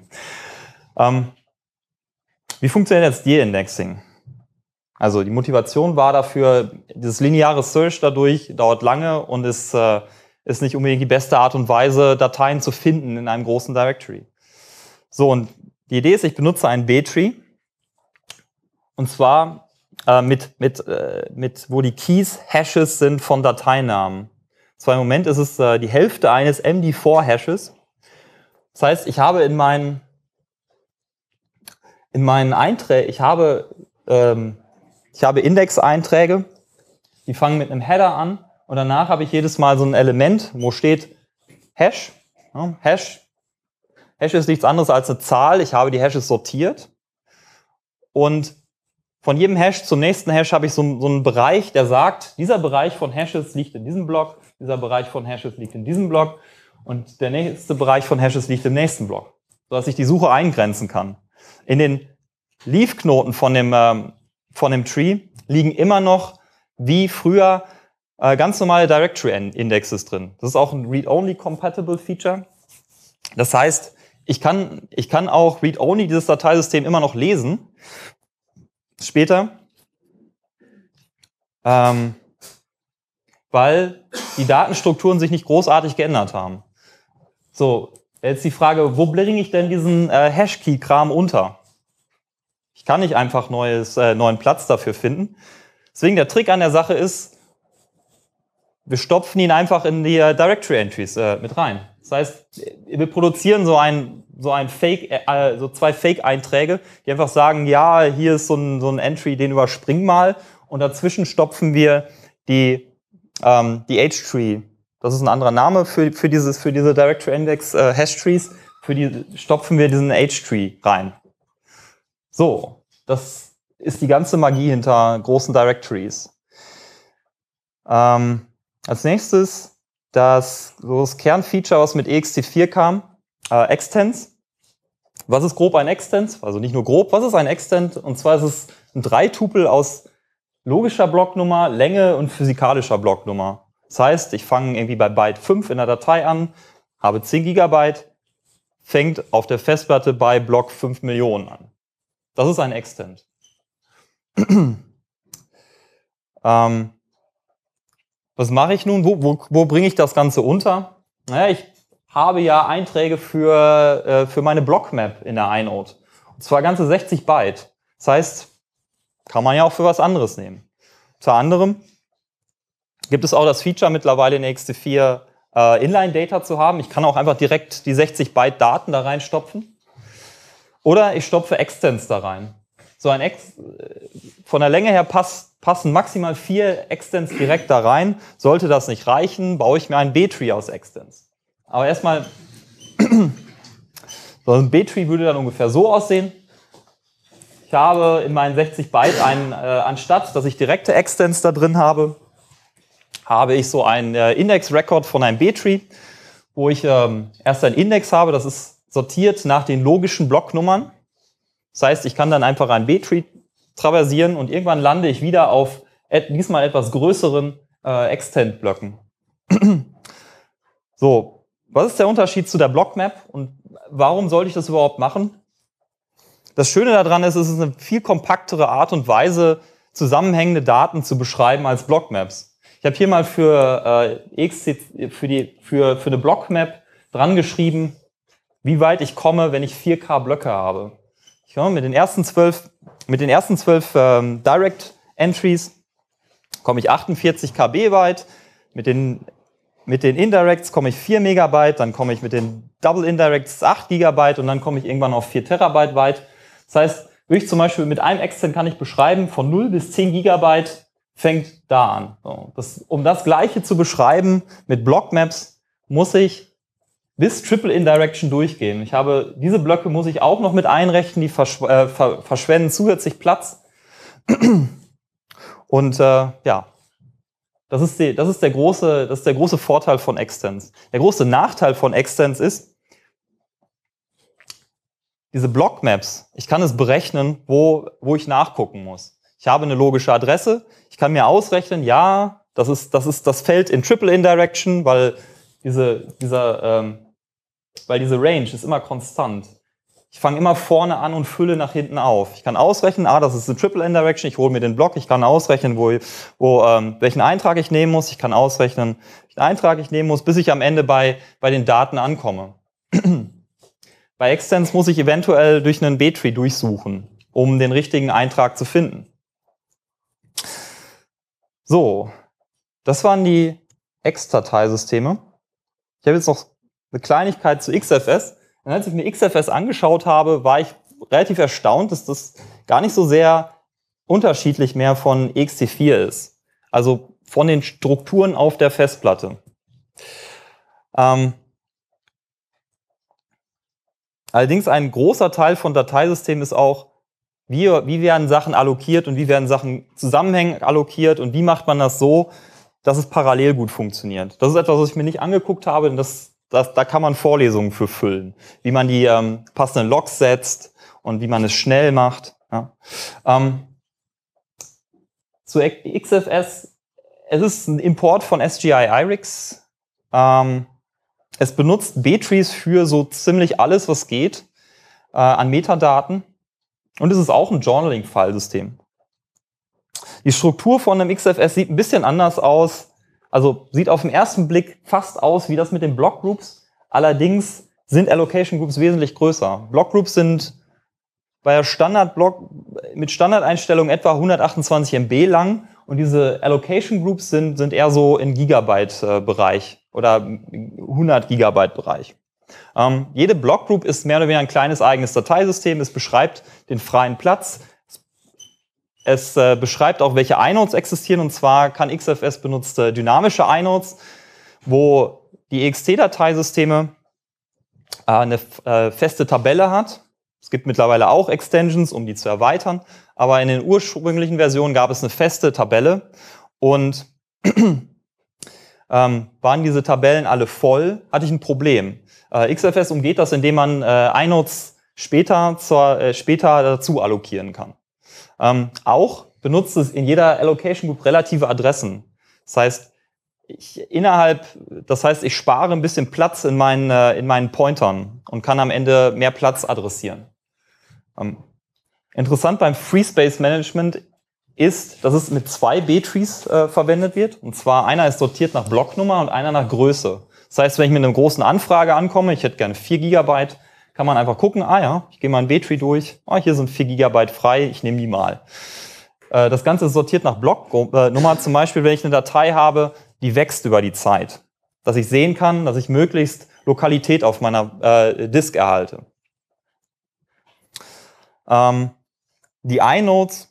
Wie funktioniert jetzt Dir-Indexing? Also die Motivation war dafür, dieses lineare Search dadurch dauert lange und ist nicht unbedingt die beste Art und Weise, Dateien zu finden in einem großen Directory. So, und die Idee ist, ich benutze einen B-Tree. Und zwar wo die Keys Hashes sind von Dateinamen. Zwar im Moment ist es die Hälfte eines MD4-Hashes. Das heißt, ich habe in meinen Einträgen, ich habe Index-Einträge, die fangen mit einem Header an und danach habe ich jedes Mal so ein Element, wo steht Hash. Ja, Hash ist nichts anderes als eine Zahl. Ich habe die Hashes sortiert und von jedem Hash zum nächsten Hash habe ich so einen Bereich, der sagt, dieser Bereich von Hashes liegt in diesem Block, dieser Bereich von Hashes liegt in diesem Block und der nächste Bereich von Hashes liegt im nächsten Block, sodass ich die Suche eingrenzen kann. In den Leaf-Knoten von dem Tree liegen immer noch, wie früher, ganz normale Directory-Indexes drin. Das ist auch ein Read-Only-Compatible Feature. Das heißt, ich kann auch Read-Only dieses Dateisystem immer noch lesen. Später. weil die Datenstrukturen sich nicht großartig geändert haben. So, jetzt die Frage, wo bringe ich denn diesen Hashkey-Kram unter? Ich kann nicht einfach neuen Platz dafür finden. Deswegen der Trick an der Sache ist, wir stopfen ihn einfach in die Directory Entries mit rein. Das heißt, wir produzieren so zwei Fake-Einträge, die einfach sagen, ja, hier ist so ein Entry, den überspringen mal, und dazwischen stopfen wir die H-Tree. Das ist ein anderer Name für diese Directory Index Hash-Trees. Für die stopfen wir diesen H-Tree rein. So, das ist die ganze Magie hinter großen Directories. Als nächstes das Kernfeature, was mit ext4 kam, Extends. Was ist grob ein Extend? Also nicht nur grob, was ist ein Extend? Und zwar ist es ein 3-Tupel aus logischer Blocknummer, Länge und physikalischer Blocknummer. Das heißt, ich fange irgendwie bei Byte 5 in der Datei an, habe 10 Gigabyte, fängt auf der Festplatte bei Block 5 Millionen an. Das ist ein Extend. Was mache ich nun? Wo bringe ich das Ganze unter? Naja, ich habe ja Einträge für meine Blockmap in der iNode. Und zwar ganze 60 Byte. Das heißt, kann man ja auch für was anderes nehmen. Unter anderem gibt es auch das Feature mittlerweile in ext4 Inline-Data zu haben. Ich kann auch einfach direkt die 60 Byte Daten da reinstopfen. Oder ich stopfe Extends da rein. So ein von der Länge her passen maximal 4 Extends direkt da rein. Sollte das nicht reichen, baue ich mir einen B-Tree aus Extends. Aber erstmal, so ein B-Tree würde dann ungefähr so aussehen. Ich habe in meinen 60 Byte anstatt, dass ich direkte Extends da drin habe, habe ich so einen Index-Record von einem B-Tree, wo ich erst einen Index habe, das ist sortiert nach den logischen Blocknummern. Das heißt, ich kann dann einfach einen B-Tree traversieren und irgendwann lande ich wieder auf diesmal etwas größeren Extend-Blöcken. So, was ist der Unterschied zu der Blockmap und warum sollte ich das überhaupt machen? Das Schöne daran ist, es ist eine viel kompaktere Art und Weise, zusammenhängende Daten zu beschreiben als Blockmaps. Ich habe hier mal für eine Blockmap dran geschrieben, wie weit ich komme, wenn ich 4K Blöcke habe. Mit den ersten 12 Direct Entries komme ich 48 KB weit. Mit den Indirects komme ich 4 Megabyte, dann komme ich mit den Double Indirects 8 Gigabyte und dann komme ich irgendwann auf 4 Terabyte weit. Das heißt, wirklich zum Beispiel mit einem Extend kann ich beschreiben, von 0 bis 10 Gigabyte fängt da an. So, um das Gleiche zu beschreiben mit Blockmaps muss ich bis Triple Indirection durchgehen. Diese Blöcke muss ich auch noch mit einrechnen, die verschwenden zusätzlich Platz. Und ja, das ist der große Vorteil von Extends. Der große Nachteil von Extends ist, diese Blockmaps, ich kann es berechnen, wo ich nachgucken muss. Ich habe eine logische Adresse, ich kann mir ausrechnen, ja, das fällt in Triple Indirection, weil diese Range ist immer konstant. Ich fange immer vorne an und fülle nach hinten auf. Ich kann ausrechnen, das ist eine Triple Indirection, ich hole mir den Block, ich kann ausrechnen, welchen Eintrag ich nehmen muss, ich kann ausrechnen, welchen Eintrag ich nehmen muss, bis ich am Ende bei den Daten ankomme. Bei Extends muss ich eventuell durch einen B-Tree durchsuchen, um den richtigen Eintrag zu finden. So, das waren die Ex-Dateisysteme. Ich habe jetzt noch eine Kleinigkeit zu XFS. Und als ich mir XFS angeschaut habe, war ich relativ erstaunt, dass das gar nicht so sehr unterschiedlich mehr von ext4 ist. Also von den Strukturen auf der Festplatte. Allerdings ein großer Teil von Dateisystemen ist auch, wie werden Sachen allokiert und wie werden Sachen zusammenhängend allokiert und wie macht man das so, dass es parallel gut funktioniert. Das ist etwas, was ich mir nicht angeguckt habe, denn da kann man Vorlesungen für füllen. Wie man die passenden Logs setzt und wie man es schnell macht. Ja. Zu XFS, es ist ein Import von SGI-IRIX. Es benutzt B-Trees für so ziemlich alles, was geht an Metadaten. Und es ist auch ein Journaling-File-System. Die Struktur von einem XFS sieht ein bisschen anders aus. Also sieht auf den ersten Blick fast aus wie das mit den Block Groups. Allerdings sind Allocation Groups wesentlich größer. Block Groups sind bei der Standardblock mit Standardeinstellungen etwa 128 MB lang und diese Allocation Groups sind eher so in Gigabyte-Bereich oder 100 Gigabyte-Bereich. Jede Block Group ist mehr oder weniger ein kleines eigenes Dateisystem. Es beschreibt den freien Platz. Es beschreibt auch, welche Inodes existieren. Und zwar kann XFS benutzt dynamische Inodes, wo die EXT-Dateisysteme eine feste Tabelle hat. Es gibt mittlerweile auch Extensions, um die zu erweitern. Aber in den ursprünglichen Versionen gab es eine feste Tabelle. Und waren diese Tabellen alle voll, hatte ich ein Problem. XFS umgeht das, indem man Inodes später dazu allokieren kann. Auch benutzt es in jeder Allocation Group relative Adressen. Das heißt, ich spare ein bisschen Platz in meinen Pointern und kann am Ende mehr Platz adressieren. Interessant beim Free Space Management ist, dass es mit 2 B-Trees verwendet wird. Und zwar einer ist sortiert nach Blocknummer und einer nach Größe. Das heißt, wenn ich mit einer großen Anfrage ankomme, ich hätte gerne 4 GB, kann man einfach gucken, ich gehe mal ein B-Tree durch, hier sind 4 GB frei, ich nehme die mal. Das Ganze ist sortiert nach Blocknummer, zum Beispiel, wenn ich eine Datei habe, die wächst über die Zeit. Dass ich sehen kann, dass ich möglichst Lokalität auf meiner Disk erhalte. Die Inodes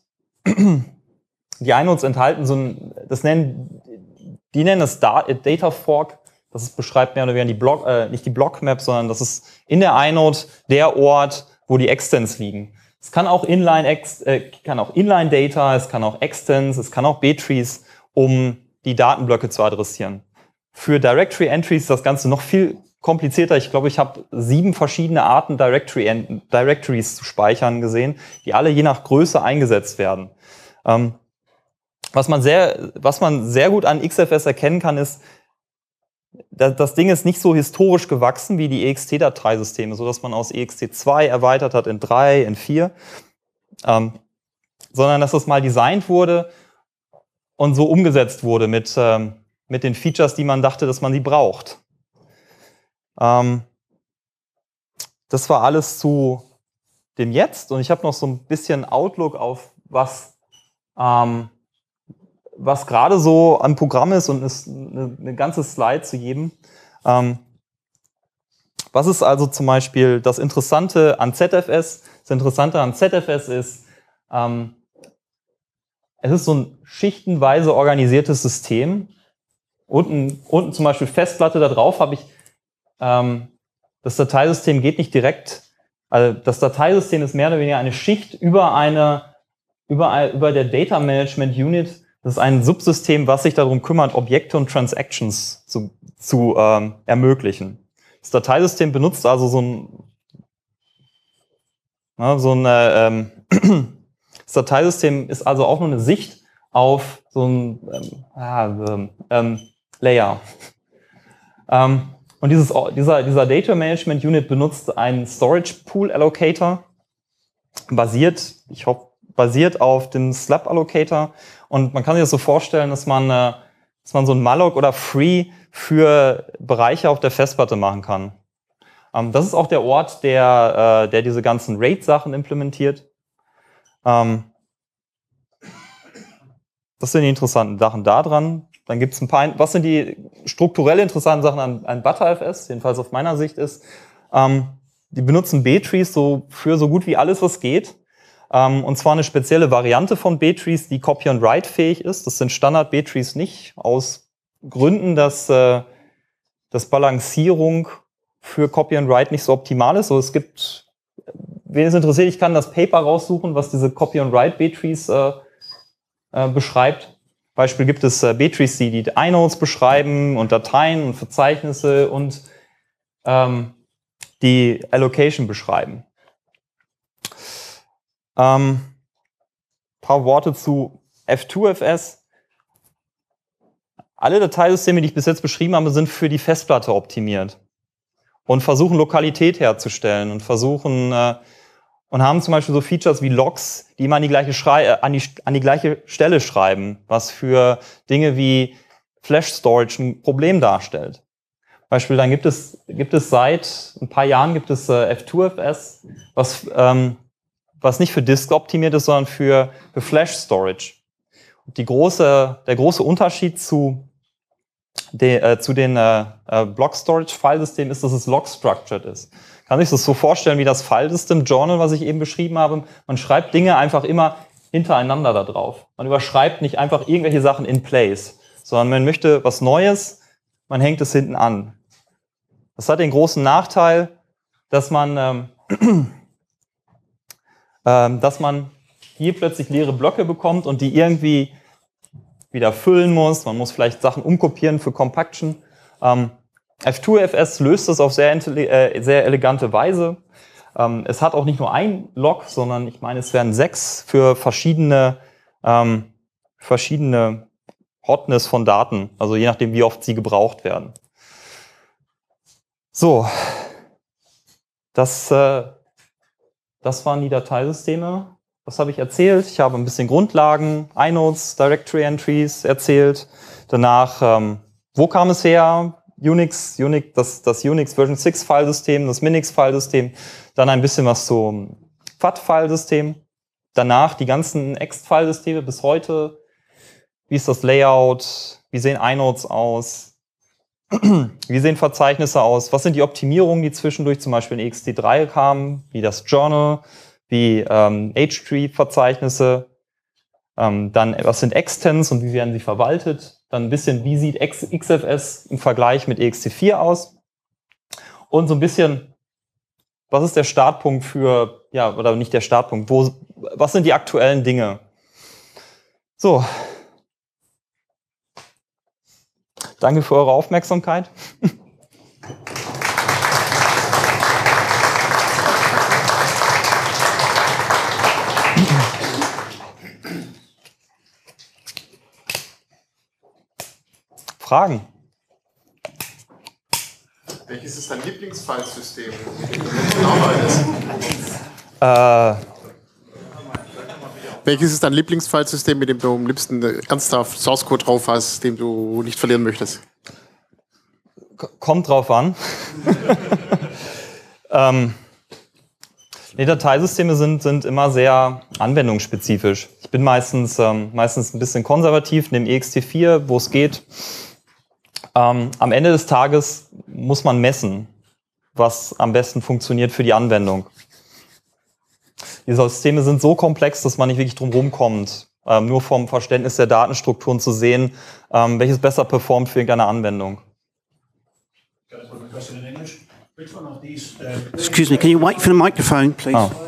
enthalten die nennen das Data Fork. Das beschreibt mehr oder weniger nicht die Block-Map, sondern das ist in der Inode der Ort, wo die Extents liegen. Es kann auch Inline-Data, es kann auch Extents, es kann auch B-Trees, um die Datenblöcke zu adressieren. Für Directory-Entries ist das Ganze noch viel komplizierter. Ich glaube, ich habe 7 verschiedene Arten Directories zu speichern gesehen, die alle je nach Größe eingesetzt werden. Was man sehr gut an XFS erkennen kann, ist, das Ding ist nicht so historisch gewachsen wie die EXT-Dateisysteme, so dass man aus EXT2 erweitert hat in 3, in 4, sondern dass das mal designt wurde und so umgesetzt wurde mit den Features, die man dachte, dass man sie braucht. Das war alles zu dem Jetzt und ich habe noch so ein bisschen Outlook auf was gerade so am Programm ist und ist eine ganze Slide zu geben. Was ist also zum Beispiel das Interessante an ZFS? Das Interessante an ZFS ist, es ist so ein schichtenweise organisiertes System. Unten zum Beispiel Festplatte, da drauf habe ich, das Dateisystem geht nicht direkt, also das Dateisystem ist mehr oder weniger eine Schicht über der Data Management Unit. Das ist ein Subsystem, was sich darum kümmert, Objekte und Transactions zu ermöglichen. Das Dateisystem benutzt also das Dateisystem ist also auch nur eine Sicht auf so ein Layer. Und dieser Data Management Unit benutzt einen Storage Pool Allocator, basiert auf dem Slab Allocator. Und man kann sich das so vorstellen, dass man so ein Malloc oder Free für Bereiche auf der Festplatte machen kann. Das ist auch der Ort, der diese ganzen RAID-Sachen implementiert. Das sind die interessanten Sachen da dran. Dann gibt es ein paar, was sind die strukturell interessanten Sachen an ButterFS, jedenfalls auf meiner Sicht ist, die benutzen B-Trees für so gut wie alles, was geht. Und zwar eine spezielle Variante von B-Trees, die Copy and Write fähig ist. Das sind Standard B-Trees nicht, aus Gründen, dass Balancierung für Copy and Write nicht so optimal ist. So, es gibt, wen es interessiert, ich kann das Paper raussuchen, was diese Copy and Write B-Trees beschreibt. Beispiel gibt es B-Trees, die Inodes beschreiben und Dateien und Verzeichnisse und die Allocation beschreiben. Paar Worte zu F2FS. Alle Dateisysteme, die ich bis jetzt beschrieben habe, sind für die Festplatte optimiert und versuchen Lokalität herzustellen und versuchen und haben zum Beispiel so Features wie Logs, die immer an die gleiche Stelle schreiben, was für Dinge wie Flash Storage ein Problem darstellt. Beispiel, dann gibt es seit ein paar Jahren F2FS, was nicht für Disk optimiert ist, sondern für Flash Storage. Und der große Unterschied zu den Block Storage Filesystemen ist, dass es log structured ist. Kann sich das so vorstellen wie das Filesystem Journal, was ich eben beschrieben habe. Man schreibt Dinge einfach immer hintereinander da drauf. Man überschreibt nicht einfach irgendwelche Sachen in place, sondern man möchte was Neues, man hängt es hinten an. Das hat den großen Nachteil, dass man hier plötzlich leere Blöcke bekommt und die irgendwie wieder füllen muss. Man muss vielleicht Sachen umkopieren für Compaction. F2FS löst das auf sehr elegante Weise. Es hat auch nicht nur ein Log, sondern ich meine, es werden 6 für verschiedene Hotness von Daten, also je nachdem, wie oft sie gebraucht werden. So, das waren die Dateisysteme. Was habe ich erzählt? Ich habe ein bisschen Grundlagen, inodes, Directory Entries erzählt. Danach, wo kam es her? Unix, das Unix Version 6 Filesystem, das Minix Filesystem. Dann ein bisschen was zum FAT Filesystem. Danach die ganzen Ext Filesysteme bis heute. Wie ist das Layout? Wie sehen inodes aus? Wie sehen Verzeichnisse aus? Was sind die Optimierungen, die zwischendurch zum Beispiel in ext3 kamen? Wie das Journal? Wie H-Tree-Verzeichnisse, dann was sind Extents und wie werden sie verwaltet, dann ein bisschen, wie sieht XFS im Vergleich mit ext4 aus und so ein bisschen, was ist der Startpunkt für, ja, oder nicht der Startpunkt, was sind die aktuellen Dinge? So. Danke für eure Aufmerksamkeit. Fragen? Welches ist dein Lieblingsfilesystem, mit dem du arbeitest? Welches ist dein Lieblingsfilesystem, mit dem du am liebsten ernsthaft Source Code drauf hast, den du nicht verlieren möchtest? Kommt drauf an. Die Dateisysteme sind immer sehr anwendungsspezifisch. Ich bin meistens ein bisschen konservativ, nehme ext4, wo es geht. Am Ende des Tages muss man messen, was am besten funktioniert für die Anwendung. Die Systeme sind so komplex, dass man nicht wirklich drum rumkommt, nur vom Verständnis der Datenstrukturen zu sehen, welches besser performt für irgendeine Anwendung. Excuse me, can you wait for the microphone, please? Oh.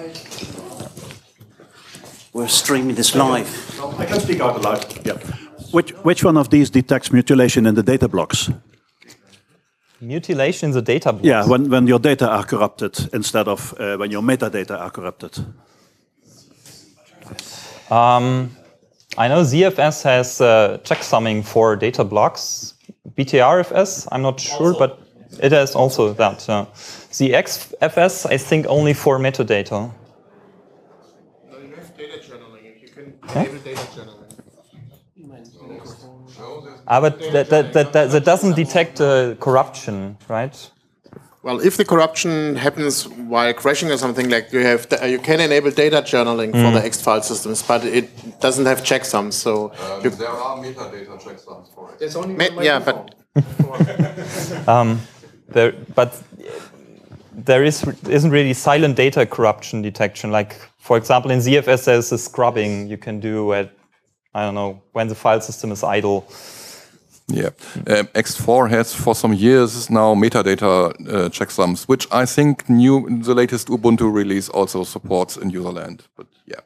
We're streaming this live. I can speak out loud. Yeah. Which one of these detects mutilation in the data blocks? Mutilation in the data blocks? Yeah, when your data are corrupted instead of when your metadata are corrupted. I know ZFS has checksumming for data blocks. BTRFS, I'm not sure, Also. but it has also that. The XFS, I think, only for metadata. No, you have data journaling. You can enable data journaling. But that doesn't detect corruption, right? Well, if the corruption happens while crashing or something, like you can enable data journaling for the X file systems, but it doesn't have checksums. So there are metadata checksums for it. There's only one yeah, microphone. But there isn't really silent data corruption detection. Like, for example, in ZFS there's a scrubbing you can do at, I don't know, when the file system is idle. Yeah, X4 has for some years now metadata checksums, which I think the latest Ubuntu release also supports in userland. But yeah.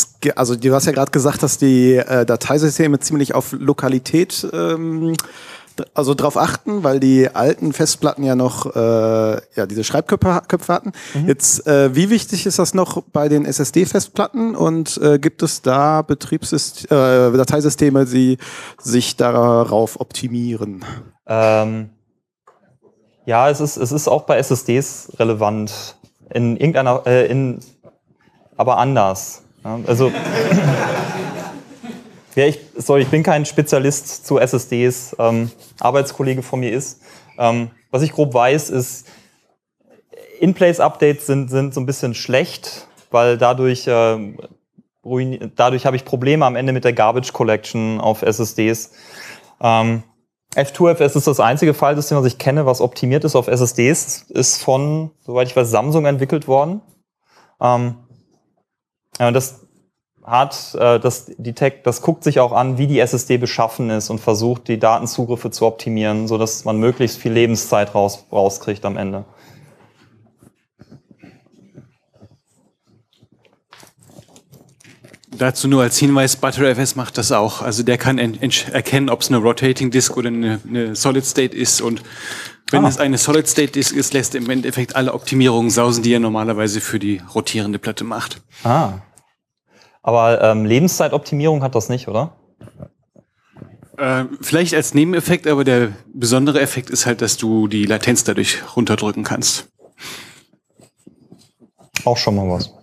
Also du hast ja gerade gesagt, dass die Dateisysteme ziemlich auf Lokalität also drauf achten, weil die alten Festplatten ja noch diese Schreibköpfe hatten. Jetzt, wie wichtig ist das noch bei den SSD-Festplatten und gibt es da Dateisysteme, die sich darauf optimieren? Ja, es ist auch bei SSDs relevant. In irgendeiner, aber anders. Ja, also, ja, ich bin kein Spezialist zu SSDs. Arbeitskollege von mir ist. Was ich grob weiß, ist, In-Place-Updates sind so ein bisschen schlecht, weil dadurch habe ich Probleme am Ende mit der Garbage Collection auf SSDs. F2FS ist das einzige Filesystem, was ich kenne, was optimiert ist auf SSDs. Ist von, soweit ich weiß, Samsung entwickelt worden. Das guckt sich auch an, wie die SSD beschaffen ist und versucht, die Datenzugriffe zu optimieren, sodass man möglichst viel Lebenszeit rauskriegt am Ende. Dazu nur als Hinweis, ButterFS macht das auch. Also der kann erkennen, ob es eine Rotating Disk oder eine Solid State ist. Und wenn es eine Solid State Disk ist, lässt er im Endeffekt alle Optimierungen sausen, die er normalerweise für die rotierende Platte macht. Aber Lebenszeitoptimierung hat das nicht, oder? Vielleicht als Nebeneffekt, aber der besondere Effekt ist halt, dass du die Latenz dadurch runterdrücken kannst. Auch schon mal was.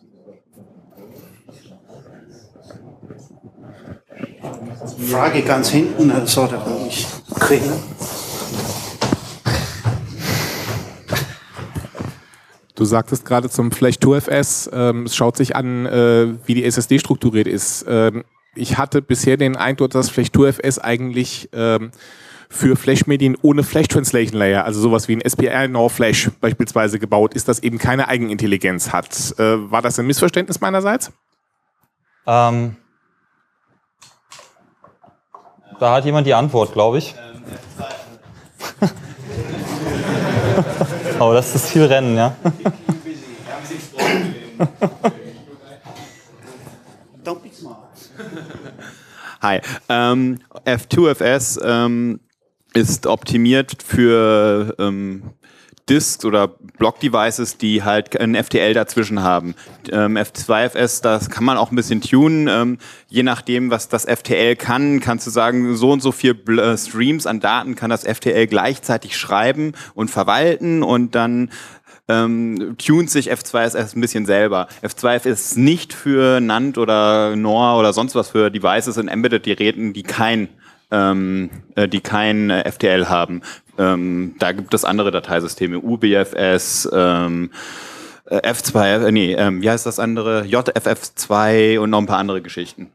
Frage ganz hinten, sollte man nicht kriegen. Du sagtest gerade zum Flash2FS, es schaut sich an, wie die SSD strukturiert ist. Ich hatte bisher den Eindruck, dass Flash2FS eigentlich für Flash-Medien ohne Flash-Translation-Layer, also sowas wie ein SPR-NOR-Flash beispielsweise gebaut ist, das eben keine Eigenintelligenz hat. War das ein Missverständnis meinerseits? Da hat jemand die Antwort, glaube ich. Oh, das ist viel Rennen, ja. Hi. F2FS ist optimiert für Disks oder Block-Devices, die halt ein FTL dazwischen haben. F2FS, das kann man auch ein bisschen tunen. Je nachdem, was das FTL kann, kannst du sagen, so und so viel Streams an Daten kann das FTL gleichzeitig schreiben und verwalten und dann tunt sich F2FS ein bisschen selber. F2FS ist nicht für NAND oder NOR oder sonst was für Devices in Embedded-Geräten, die kein FTL haben. Da gibt es andere Dateisysteme, UBFS, wie heißt das andere? JFF2 und noch ein paar andere Geschichten.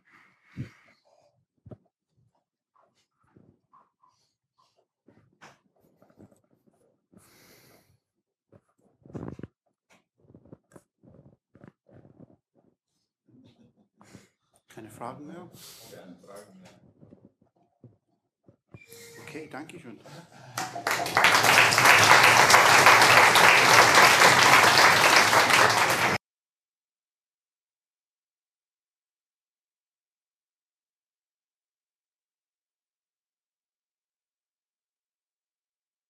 Keine Fragen mehr? Okay, danke schön.